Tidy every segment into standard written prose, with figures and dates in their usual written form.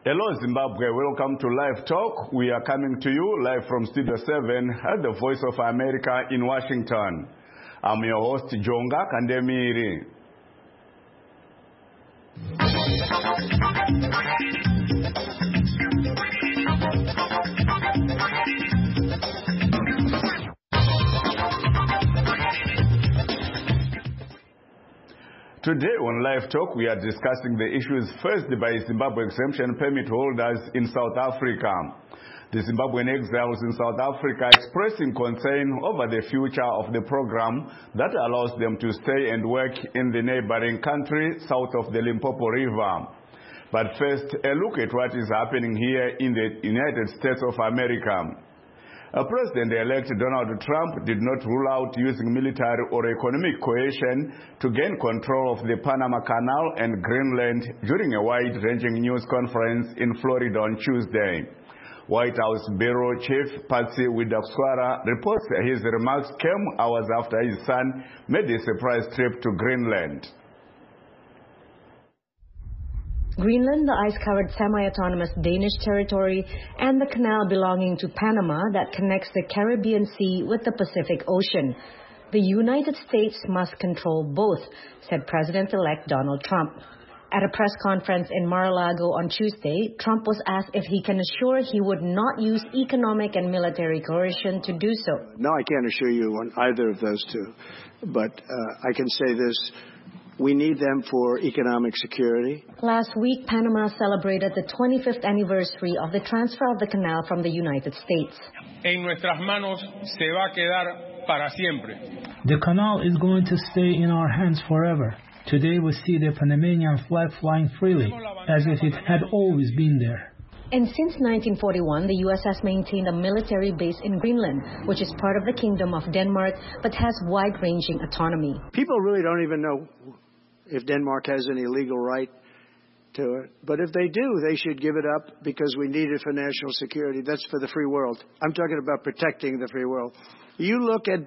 Hello Zimbabwe, welcome to Live Talk. We are coming to you live from Studio 7 at the Voice of America in Washington. I'm your host, Jonga Kandemiri. Today on Live Talk, we are discussing the issues faced by Zimbabwe exemption permit holders in South Africa. The Zimbabwean exiles in South Africa expressing concern over the future of the program that allows them to stay and work in the neighboring country south of the Limpopo River. But first, a look at what is happening here in the United States of America. President-elect Donald Trump did not rule out using military or economic coercion to gain control of the Panama Canal and Greenland during a wide-ranging news conference in Florida on Tuesday. White House Bureau Chief Patsy Widakuswara reports that his remarks came hours after his son made a surprise trip to Greenland. Greenland, the ice-covered semi-autonomous Danish territory, and the canal belonging to Panama that connects the Caribbean Sea with the Pacific Ocean. The United States must control both, said President-elect Donald Trump. At a press conference in Mar-a-Lago on Tuesday, Trump was asked if he can assure he would not use economic and military coercion to do so. No, I can't assure you on either of those two, but I can say this. We need them for economic security. Last week, Panama celebrated the 25th anniversary of the transfer of the canal from the United States. En nuestras manos se va a quedar para siempre. The canal is going to stay in our hands forever. Today we see the Panamanian flag flying freely, as if it had always been there. And since 1941, the U.S. has maintained a military base in Greenland, which is part of the Kingdom of Denmark, but has wide-ranging autonomy. People really don't even know if Denmark has any legal right to it. But if they do, they should give it up because we need it for national security. That's for the free world. I'm talking about protecting the free world. You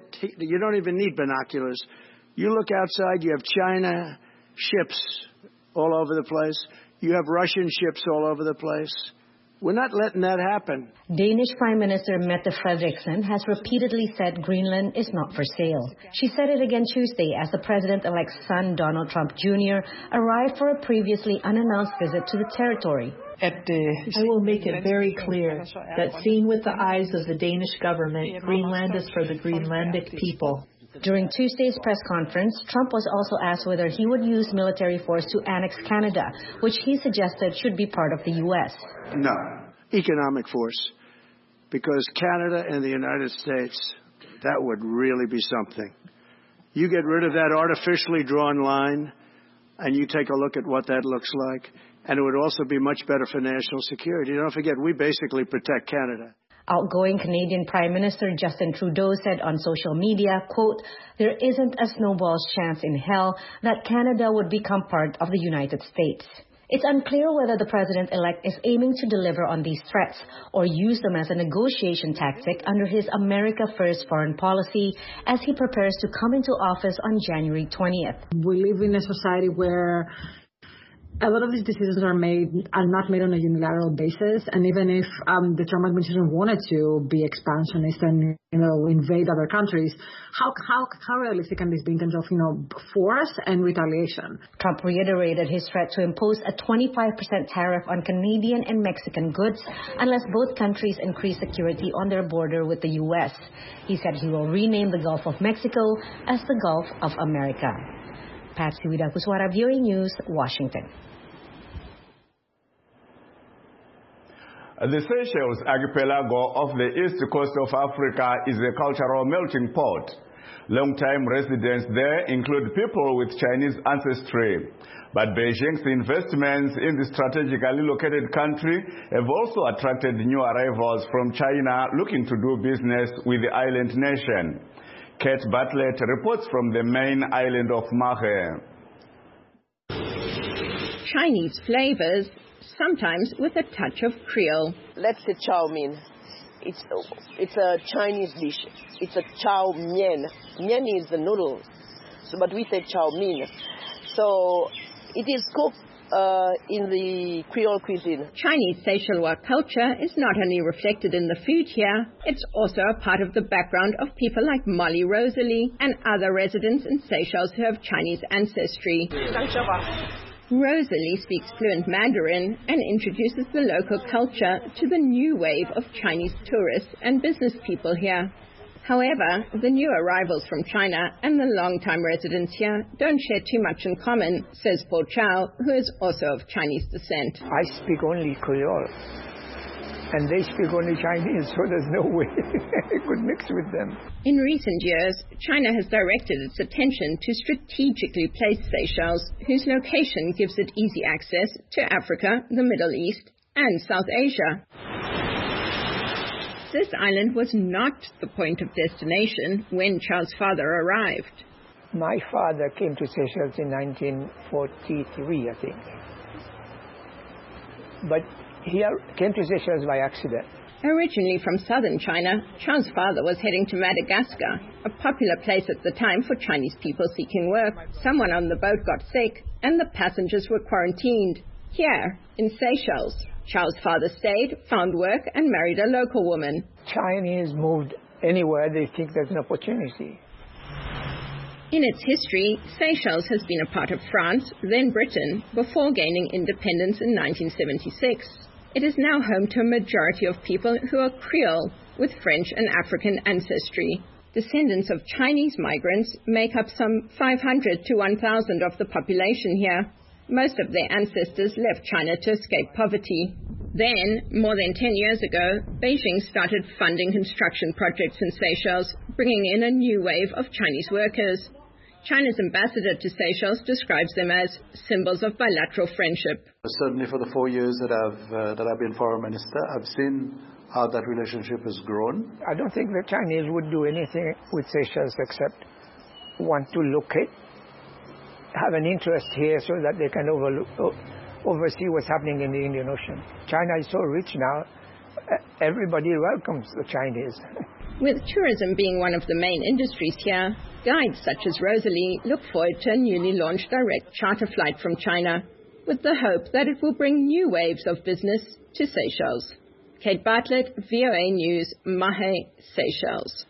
don't even need binoculars. You look outside, you have China ships all over the place. You have Russian ships all over the place. We're not letting that happen. Danish Prime Minister Mette Frederiksen has repeatedly said Greenland is not for sale. She said it again Tuesday as the president-elect's son, Donald Trump Jr., arrived for a previously unannounced visit to the territory. I will make it very clear that seen with the eyes of the Danish government, Greenland is for the Greenlandic people. During Tuesday's press conference, Trump was also asked whether he would use military force to annex Canada, which he suggested should be part of the U.S. No, economic force. Because Canada and the United States, that would really be something. You get rid of that artificially drawn line, and you take a look at what that looks like, and it would also be much better for national security. Don't forget, we basically protect Canada. Outgoing Canadian Prime Minister Justin Trudeau said on social media, quote, "There isn't a snowball's chance in hell that Canada would become part of the United States." It's unclear whether the president-elect is aiming to deliver on these threats or use them as a negotiation tactic under his America First foreign policy as he prepares to come into office on January 20th. We live in a society where a lot of these decisions are not made on a unilateral basis, and even if the Trump administration wanted to be expansionist and invade other countries, how realistic can this be in terms of force and retaliation? Trump reiterated his threat to impose a 25% tariff on Canadian and Mexican goods unless both countries increase security on their border with the U.S. He said he will rename the Gulf of Mexico as the Gulf of America. Patsy Widakuswara, VOA News, Washington. The Seychelles archipelago off the east coast of Africa is a cultural melting pot. Long-time residents there include people with Chinese ancestry. But Beijing's investments in the strategically located country have also attracted new arrivals from China looking to do business with the island nation. Kate Bartlett reports from the main island of Mahé. Chinese flavors, sometimes with a touch of Creole. Let's say chow mein. It's a Chinese dish. It's a chow mein. Mian is the noodles, but we say chow mein. So it is cooked in the Creole cuisine. Chinese Seychellois culture is not only reflected in the food here, it's also a part of the background of people like Molly Rosalie and other residents in Seychelles who have Chinese ancestry. Rosalie speaks fluent Mandarin and introduces the local culture to the new wave of Chinese tourists and business people here. However, the new arrivals from China and the long-time residents here don't share too much in common, says Paul Chow, who is also of Chinese descent. I speak only Creole, and they speak only Chinese, so there's no way I could mix with them. In recent years, China has directed its attention to strategically placed Seychelles, whose location gives it easy access to Africa, the Middle East, and South Asia. This island was not the point of destination when Chow's father arrived. My father came to Seychelles in 1943, I think. But he came to Seychelles by accident. Originally from southern China, Chow's father was heading to Madagascar, a popular place at the time for Chinese people seeking work. Someone on the boat got sick, and the passengers were quarantined here in Seychelles. Chow's father stayed, found work, and married a local woman. Chinese moved anywhere they think there's an opportunity. In its history, Seychelles has been a part of France, then Britain, before gaining independence in 1976. It is now home to a majority of people who are Creole, with French and African ancestry. Descendants of Chinese migrants make up some 500 to 1,000 of the population here. Most of their ancestors left China to escape poverty. Then, more than 10 years ago, Beijing started funding construction projects in Seychelles, bringing in a new wave of Chinese workers. China's ambassador to Seychelles describes them as symbols of bilateral friendship. Certainly for the 4 years that I've been foreign minister, I've seen how that relationship has grown. I don't think the Chinese would do anything with Seychelles except want to locate, have an interest here so that they can oversee what's happening in the Indian Ocean. China is so rich now, everybody welcomes the Chinese. With tourism being one of the main industries here, guides such as Rosalie look forward to a newly launched direct charter flight from China, with the hope that it will bring new waves of business to Seychelles. Kate Bartlett, VOA News, Mahe, Seychelles.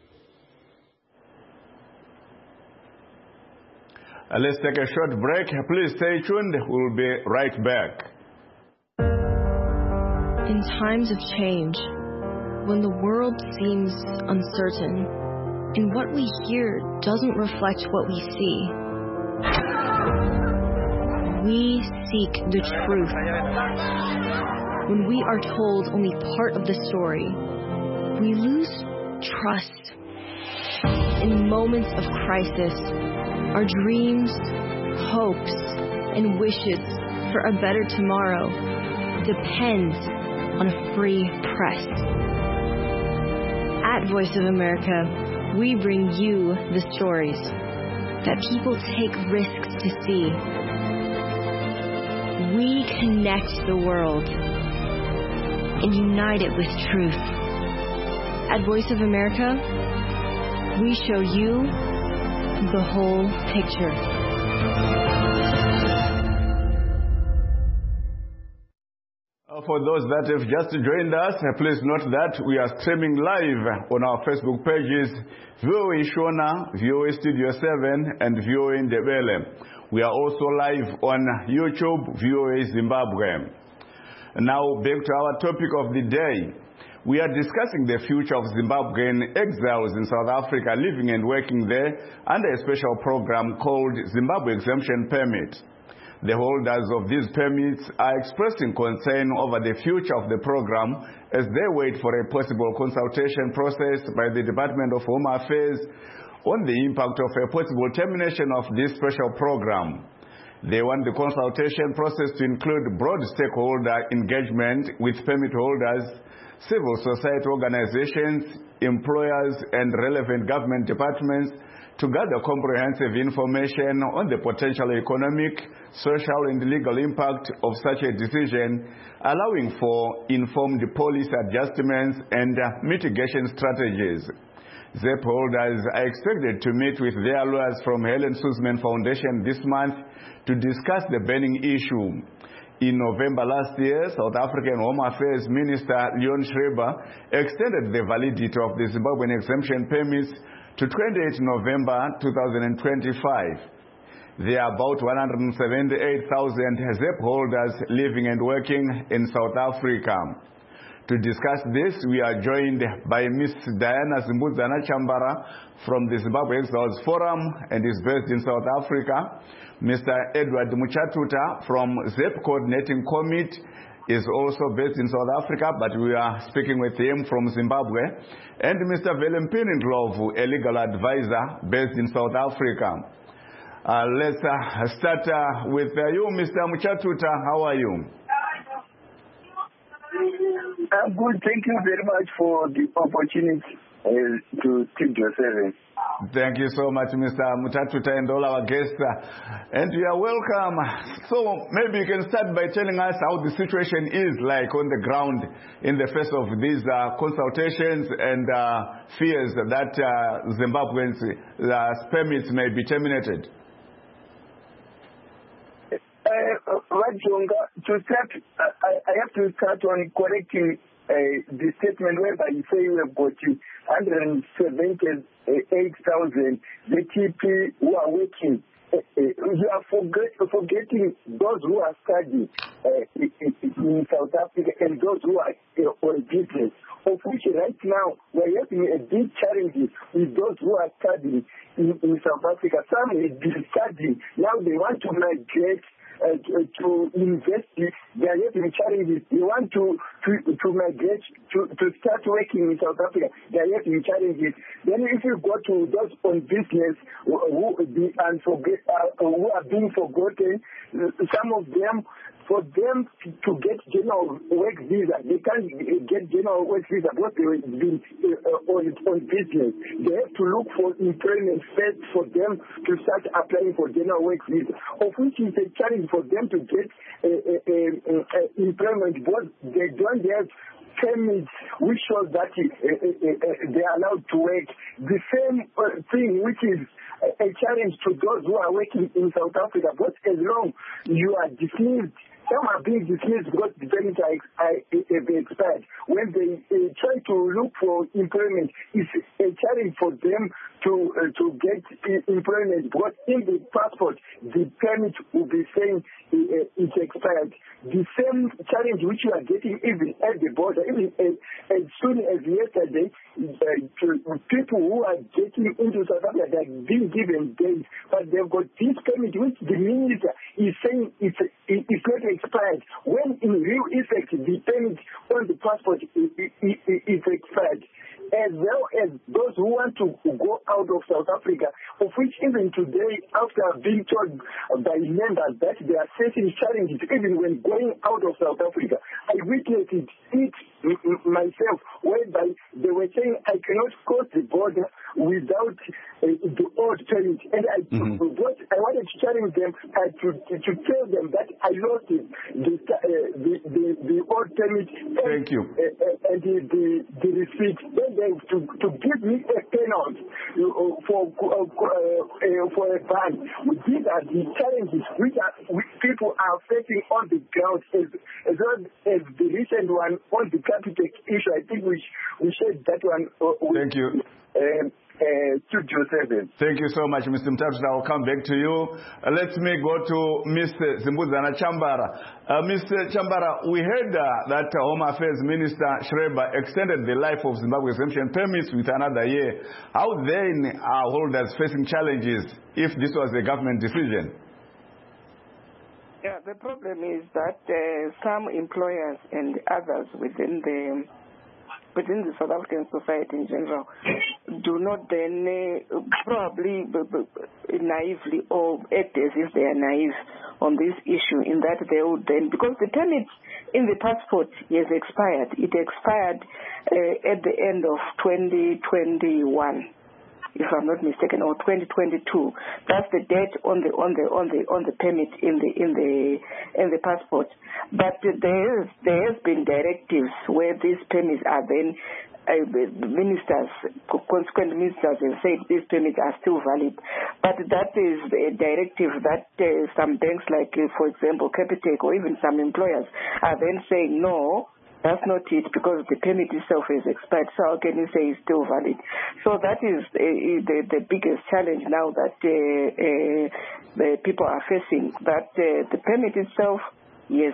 Let's take a short break. Please stay tuned. We'll be right back. In times of change, when the world seems uncertain, and what we hear doesn't reflect what we see, we seek the truth. When we are told only part of the story, we lose trust. In moments of crisis, our dreams, hopes, and wishes for a better tomorrow depends on a free press. At Voice of America, we bring you the stories that people take risks to see. We connect the world and unite it with truth. At Voice of America, we show you the whole picture. For those that have just joined us, please note that we are streaming live on our Facebook pages, VOA Shona, VOA Studio 7, and VOA Ndebele. We are also live on YouTube, VOA Zimbabwe. Now back to our topic of the day. We are discussing the future of Zimbabwean exiles in South Africa living and working there under a special program called Zimbabwe Exemption Permit. The holders of these permits are expressing concern over the future of the program as they wait for a possible consultation process by the Department of Home Affairs on the impact of a possible termination of this special program. They want the consultation process to include broad stakeholder engagement with permit holders, civil society organizations, employers, and relevant government departments to gather comprehensive information on the potential economic, social, and legal impact of such a decision, allowing for informed policy adjustments and mitigation strategies. ZEP holders are expected to meet with their lawyers from Helen Suzman Foundation this month to discuss the burning issue. In November last year, South African Home Affairs Minister Leon Schreiber extended the validity of the Zimbabwean exemption permits to 28 November 2025. There are about 178,000 ZEP holders living and working in South Africa. To discuss this, we are joined by Ms. Diana Zimbudzana Chambara from the Zimbabwe Exiles Forum and is based in South Africa. Mr. Edward Muchatuta from ZEP Coordinating Committee is also based in South Africa, but we are speaking with him from Zimbabwe. And Mr. Velempini Ndlovu, a legal advisor based in South Africa. Let's start with you, Mr. Muchatuta. How are you? I'm good. Thank you very much for the opportunity to speak to your service. Thank you so much, Mr. Muchatuta, and all our guests. And you are welcome. So maybe you can start by telling us how the situation is like on the ground in the face of these consultations and fears that Zimbabweans' permits may be terminated. To start, I have to start on correcting the statement whereby you say we have got 178,000 the TP who are working. You are forgetting those who are studying in South Africa and those who are on business, of which right now we are having a big challenge with those who are studying in South Africa. Some have been studying, now they want to migrate to invest. They are having challenges. They want to migrate to start working in South Africa. They are having challenges. Then if you go to those on business who are being forgotten, some of them, for them to get general work visa, they can't get general work visa because they have been on business. They have to look for employment first for them to start applying for general work visa, of which is a challenge for them to get employment, but they don't have permits which shows that they are allowed to work. The same thing which is a challenge to those who are working in South Africa, but as long you are dismissed, some are being dismissed because the permits are expired. When they try to look for employment, it's a challenge for them to get employment because in the passport, the permit will be saying it's expired. The same challenge which you are getting even at the border, even as soon as yesterday, people who are getting into South Africa, they are being given days, but they've got this permit which the minister is saying it's not expired, when in real effect the permit on the passport is expired. As well as those who want to go out of South Africa, of which even today, after being told by members that they are facing challenges even when going out of South Africa, I witnessed it myself, whereby they were saying I cannot cross the border without the old permit. And I wanted to challenge them to tell them that I lost the old permit. Thank you. And the receipt. Then they to give me a penalty for a ban. These are the challenges which people are facing on the ground, as well as the recent one on the Capitec issue. I think we shared that one. Thank you. Thank you so much, Mr. Muchatuta. I'll come back to you. Let me go to Mr. Zimbudzana Chambara. Mr. Chambara, we heard that Home Affairs Minister Schreiber extended the life of Zimbabwe exemption permits with another year. How then are holders facing challenges if this was a government decision? Yeah, the problem is that some employers and others within the South African society in general do not then probably naively or act as if they are naive on this issue, in that they would then, because the permit in the passport has expired. It expired at the end of 2021. If I'm not mistaken, or 2022. That's the date on the permit in the passport. But there has been directives where these permits are then consequent ministers have said these permits are still valid. But that is a directive that some banks like, for example, Capitec or even some employers are then saying, no, that's not it, because the permit itself is expired. So how can you say it's still valid? So that is the biggest challenge now that the people are facing, that the permit itself, yes,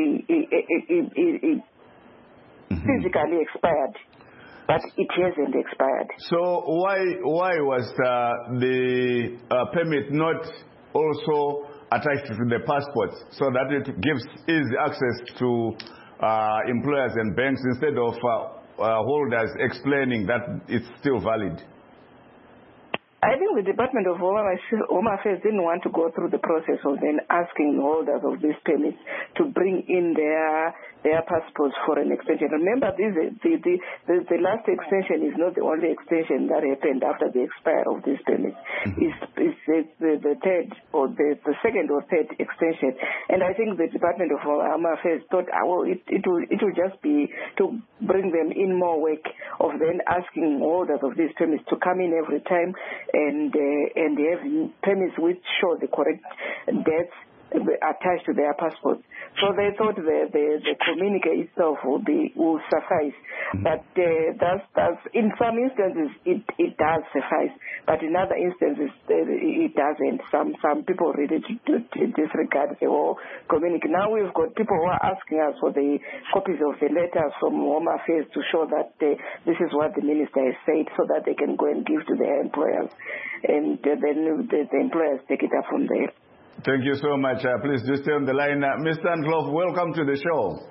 physically expired, but it hasn't expired. So why was the permit not also attached to the passports, so that it gives easy access to employers and banks instead of holders explaining that it's still valid? I think the Department of Home Affairs didn't want to go through the process of then asking holders of these permits to bring in their passports for an extension. Remember, the last extension is not the only extension that happened after the expire of these permits. It's the third or the second or third extension. And I think the Department of Home Affairs thought, it will just be to bring them in more work of then asking holders of these permits to come in every time and have permits which show the correct dates attached to their passports. So they thought the communique itself will suffice. But that's in some instances it does suffice, but in other instances it doesn't. Some people really disregard the whole communique. Now we've got people who are asking us for the copies of the letters from Home Affairs to show that this is what the minister has said, so that they can go and give to their employers, and then the employers take it up from there. Thank you so much. Please do stay on the line. Mr. Ndlovu, welcome to the show.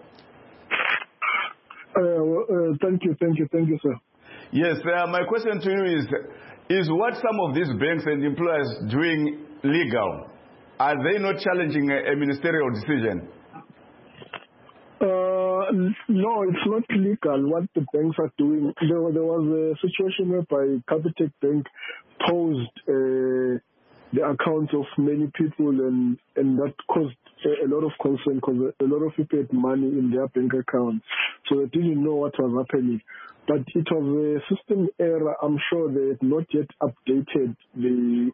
Thank you, sir. Yes, my question to you is what some of these banks and employers doing legal? Are they not challenging a ministerial decision? No, it's not legal what the banks are doing. There was a situation whereby Capitec Bank posed the accounts of many people, and that caused a lot of concern because a lot of people had money in their bank accounts, so they didn't know what was happening. But it was a system error. I'm sure they had not yet updated the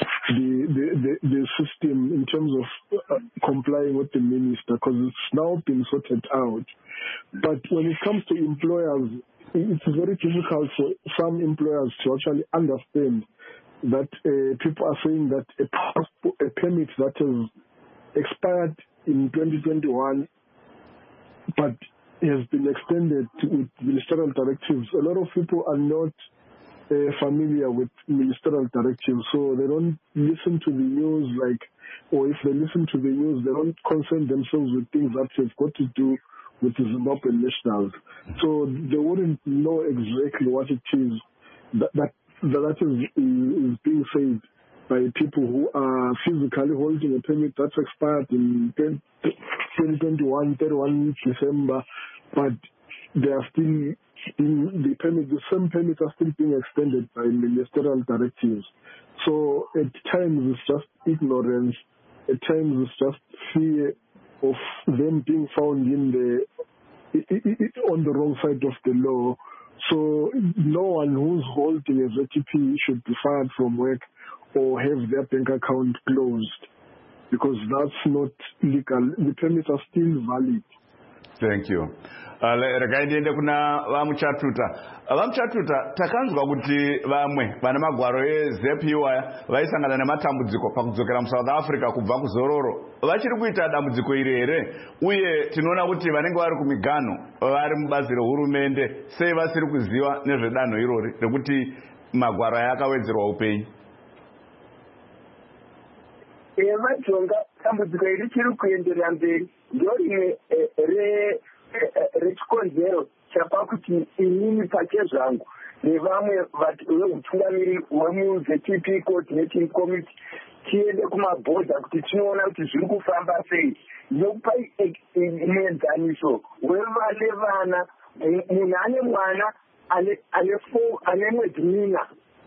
system in terms of complying with the minister, because it's now been sorted out. But when it comes to employers, it's very difficult for some employers to actually understand that people are saying that a permit that has expired in 2021 but has been extended with ministerial directives. A lot of people are not familiar with ministerial directives, so they don't listen to the news, or if they listen to the news, they don't concern themselves with things that have got to do with the Zimbabwean nationals. So they wouldn't know exactly what it is that is being said by people who are physically holding a permit that's expired in 2021, 31 December, but they are still the same permits are still being extended by ministerial directives. So at times it's just ignorance, at times it's just fear of them being found on the wrong side of the law. So no one who's holding a ZTP should be fired from work or have their bank account closed, because that's not legal. The permits are still valid. Thank you. Rekaendiende kuna vamuchatuta. Vamuchatuta takanzwa kuti vamwe vana magwaro eZepiwa vaisangana nematambudziko pakudzokera muSouth Africa kubva kuzororo. Vachiri kuita dambudziko iri here, uye tinoona kuti vanenge vari kumigano vari mubazi rehurumende sei vasiri kuziva nezvedanho irori rekuti magwaro aya akawedzerwa upenyu. Vajonga dambudziko iri chiri kuenderera mberi ndorimwe rechikonzero chapakuti inini pake zvangu nevamwe veutungamiri hwemuZTP coordinating committee tiende kumabhodha kuti tinoona kuti zviri kufamba sei. Nokupa muenzaniso wevane vana, munhu ane mwana ane mwedzi mina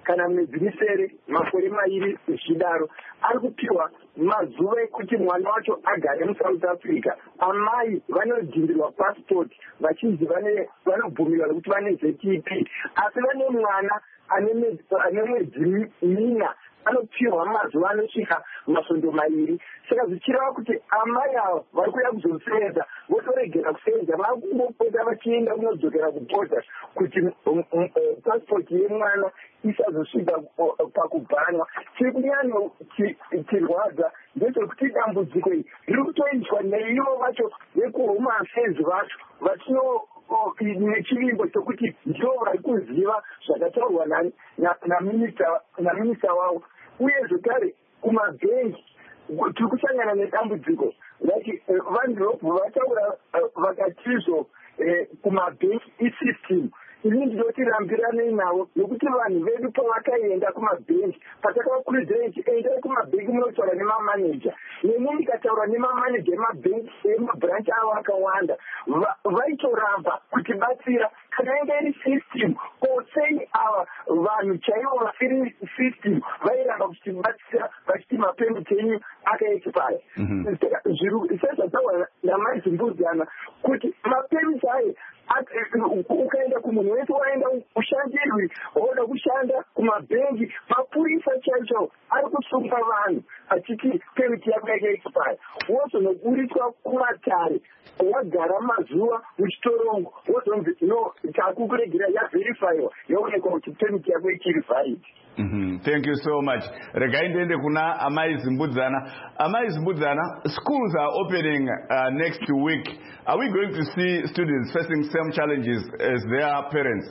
kana mwedzi misere makore mairi zvichidaro ari kupiwa mazuva ekuti mwana wacho agare muSouth Africa. Amai vanodhindirwa passport vachinzi vanobvumirwa kuti vane ZTP, asi vane mwana ane mwedzi mina anopiwa mazuva anosvika masvondo mairi. Saka zvichireva kuti amai avo vari kuda kuzosevenza votoregera kusevenza, vakungopota vachienda kunodzokera kubhodha kuti passport yemwana isazosvika pakubhanwa. Chiri kunyanya chirwadza ndechekuti dambudziko iri riri kutoitwa neivo vacho vekuhome affairs vacho vachino nechivimbo chokuti ndivo vari kuziva zvakataurwa naminista wavo. Uye zvekare kumabhengi tiri kusangana nedambudziko like vanrob vataura vakatizvo kumabhengi isystem. Ini ndinoti rambiranei navo nokuti vanhu vedu pavakaenda kumabhengi patakavakurudzira kuti endai kumabhengi munotaura nemamaneja. Neni ndikataura nemamaneja emabhengi emabhuranchi avo akawanda vaitoramba kutibatsira kana inge iri system kosei ava vanhu chaivo vasiri system vairamba kutibatsira vachiti mapemiti enyu akaexpire. Sezvataura namaizimbuzana kuti mapemiti ayo ukaenda kumunhu wese waenda ushandirwi woda kushanda kumabhengi, mapurisa chaicho ari kusunga vanhu achiti pemiti yako yakaexpire. Wozonoburiswa kumatare wagara mazuva muchitorongo wozonzi no takukuregera yavherifiwa yaonekwa kuti pemiti yako ichiri valid. Thank you so much. Regai ndiende kuna Amai Zimbudzana. Amai Zimbudzana, schools are opening next week. Are we going to see students facing same challenges as their parents?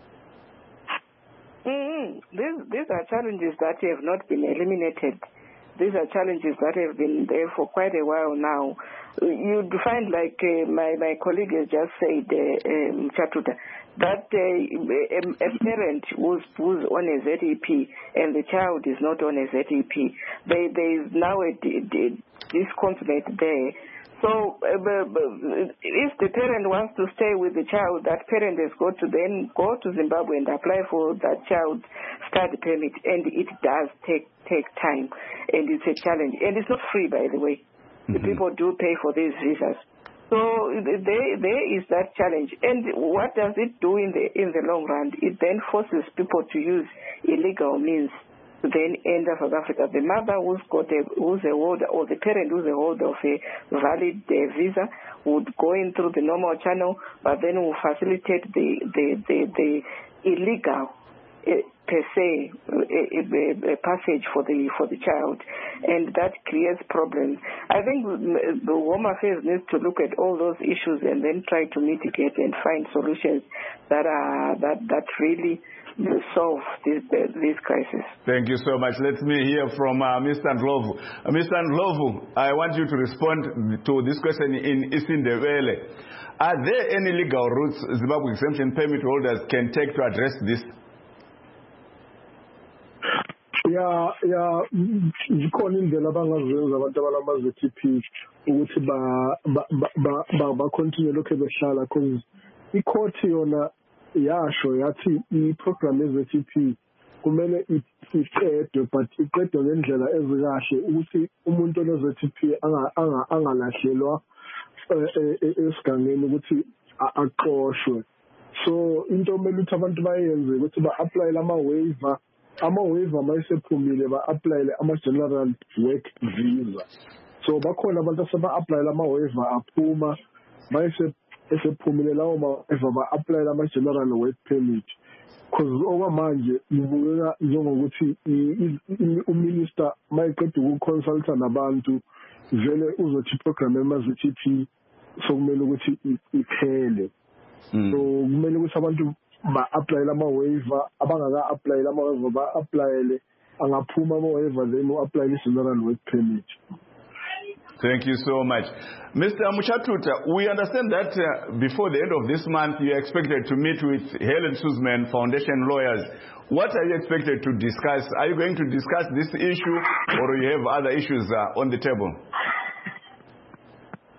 These are challenges that have not been eliminated. These are challenges that have been there for quite a while now. You'd find, like my colleague has just said, Chatuta, that a parent who's on a ZEP and the child is not on a ZEP, there is now a disconsolate there. So if the parent wants to stay with the child, that parent has got to then go to Zimbabwe and apply for that child's study permit, and it does take time, and it's a challenge. And it's not free, by the way. The people do pay for these visas. So there is that challenge. And what does it do in the long run? It then forces people to use illegal means to then enter South Africa. The mother who's a holder, or the parent who's a holder of a valid visa would go in through the normal channel, but then will facilitate the illegal per se a passage for the child, and that creates problems. I think the Home Affairs needs to look at all those issues and then try to mitigate and find solutions that really solve this crisis. Thank you so much. Let me hear from Mr. Ndlovu. Mr. Ndlovu, I want you to respond to this question in Isindebele. Are there any legal routes Zimbabwe exemption permit holders can take to address this? Zikhona indlela abangazenza abantu abalama-ZTP ukuthi ba-continue lokhu behlala, because ikhoti yona yasho yathi i-program ye-ZTP kumele iqedwe, but iqedwe ngendlela ezikahle ukuthi umuntu one-ZTP angalahlelwa esigangeni ukuthi aqoshwe. So into kumele ukuthi abantu bayenze ukuthi ba-applyele ama-waiver mayisephumile ba-applyele ama-general work visa. So bakhona abantu aseba-applyele ama-waiver aphuma mayisephumile lawo ma-waiver ba-applyele ama-general work permit. Because okwamanje ibukeka njengokuthi uminister mayiqeda ukuconsulta nabantu vele uzothi iprogram yama-ZTP sokumele ukuthi iphele. So kumele ukuthi abantu ba-applyele ama-waiver, abangaka-applyele ama-waiver ba-applyele, angaphuma ama-waiver then u-applyele i-general work permit. Thank you so much. Mr. Muchatuta, we understand that before the end of this month you are expected to meet with Helen Suzman Foundation lawyers. What are you expected to discuss? Are you going to discuss this issue, or you have other issues on the table?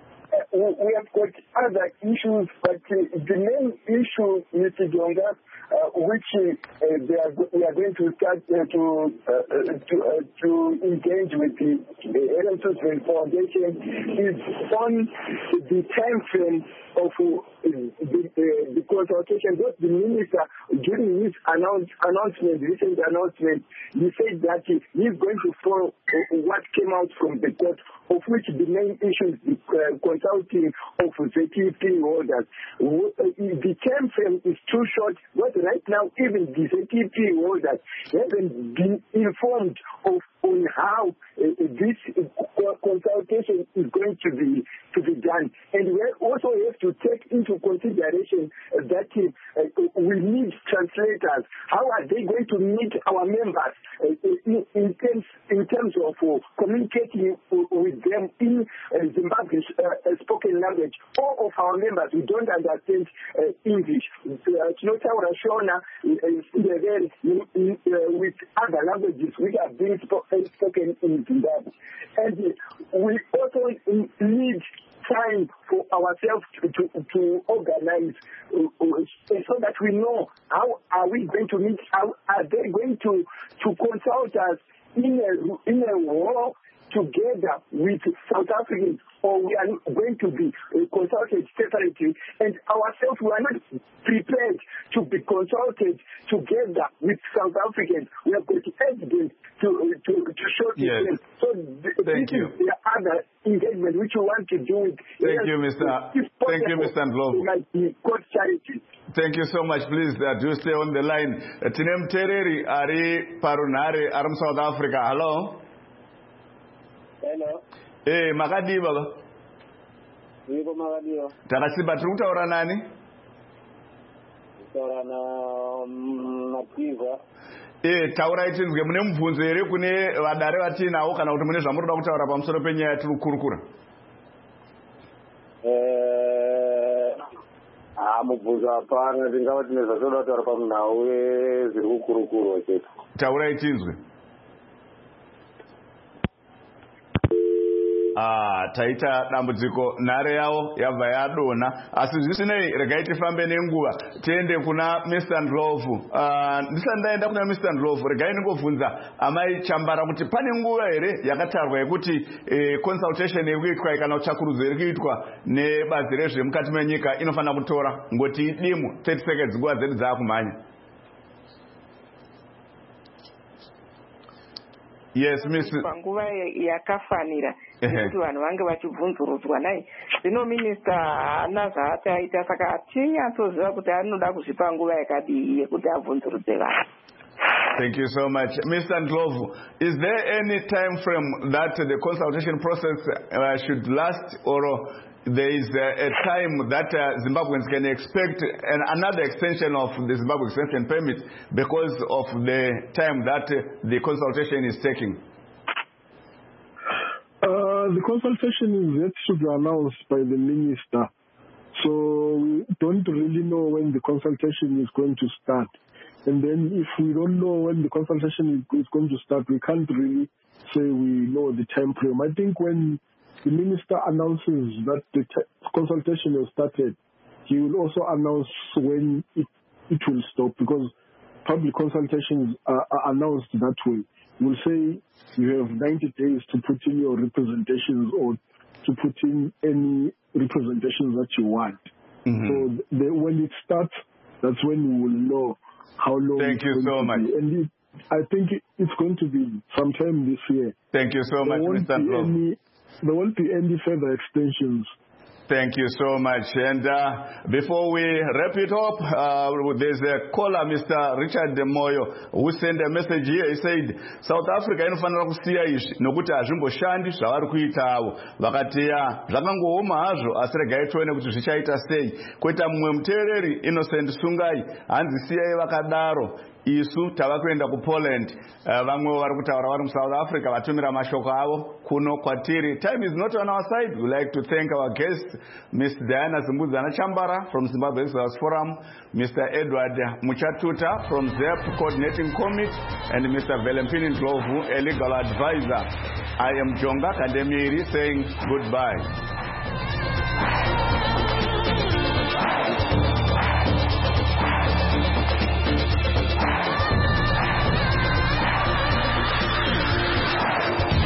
We have got other issues, but the main issue, Mr. Jonga, which we are going to start to engage with the Ellen Suzman Foundation is on the time frame of the consultation. But the minister, during his recent announcement, he said that he is going to follow what came out from the court, of which the main issue is the consulting of ZTP holders. The time frame is too short, but right now even the ZTP holders haven't been informed on how this consultation is going to be done. And we also have to take into consideration that we need translators. How are they going to meet our members in terms of communicating with them in Zimbabwe's spoken language? All of our members, we don't understand English. Chinotaura Shona with other languages which are being spoken in Zimbabwe. And we also need time for ourselves to organize so that we know how are we going to meet, how are they going to consult us in a war together with South Africans, or we are going to be consulted separately, and ourselves we are not prepared to be consulted together with South Africans. We have got evidence to show to them. So this is the other engagement which we want to do with. Thank you, Mr. Ndlovu. Thank you so much. Please do stay on the line. Tinem Tereri Ari Parunare Aram South Africa. Hello. Hello. Makadi baba. Niko Makadi. Takasiba tutaura nani? Tutaura na Mativa. Taura itinzwe mune mubvunzo ere kune vadare vatinawo kana kuti mune zvamuroda kutaura pamusoro penyaya tiri kukurukura? Mubvunzo hapana, tingava tine zvatoda kutaura pamunhau wezviri kukurukurwa chete. Taura itinzwe. Taita dambudziko nhare yavo yabva yadonha, asi zvisinei regai tifambe nenguva tiende kuna Mr. Ndlovu. Ndisati ndaenda kuna Mr. Ndlovu, regai ndingobvunza amai Chambara kuti pane nguva here yakatarwa yekuti consultation iri kuitwa kana tsvakurudzo iri kuitwa nebazi rezvemukati menyika inofanira kutora ngoti idimo 30 seconds nguva dzedu dzaakumhanya. Yes, Mr. Panguva yakafanira kuti vanhu vange vachibvunzurudzwa nai. Zvino minista haana zvaataita, saka tinyatsoziva kuti anoda kuzvipa nguva yakadii yekuti abvunzurudze vanhu. Thank you so much. Mr. Ndlovu, is there any time frame that the consultation process should last, or there is a time that Zimbabweans can expect another extension of the Zimbabwe extension permit because of the time that the consultation is taking? The consultation is yet to be announced by the minister. So we don't really know when the consultation is going to start. And then if we don't know when the consultation is going to start, we can't really say we know the time frame. I think when the minister announces that the consultation has started, he will also announce when it will stop, because public consultations are announced that way. He will say you have 90 days to put in your representations or to put in any representations that you want. So when it starts, that's when we will know how long. Thank you so much. And I think it's going to be sometime this year. Thank you so much, Mr. Ndlovu. There won't be any further extensions. Thank you so much. And before we wrap it up, there's a caller, Mr. Richard Moyo, who sent a message here. He said, South Africa inofanira kusiya izvi nokuti hazvimboshandi zvavari kuitawo. Vakati zvakangooma hazvo asi regai tione kuti zvichaita sei. Koita mumwe muteereri Innocent Sungai hanzi siyai vakadaro. Isu tava kuenda kuPoland. Vamwe vari kutaura vari muSouth Africa vatumira mashoko avo kuno kwatiri. Time is not on our side. We like to thank our guests, Ms. Diana Zimbudzana Chambara from Zimbabwe Exiles Forum, Mr. Edward Muchatuta from ZEP Coordinating Committee, and Mr. Velempini Ndlovu, a legal advisor. I am Jonga Kandemiri saying goodbye.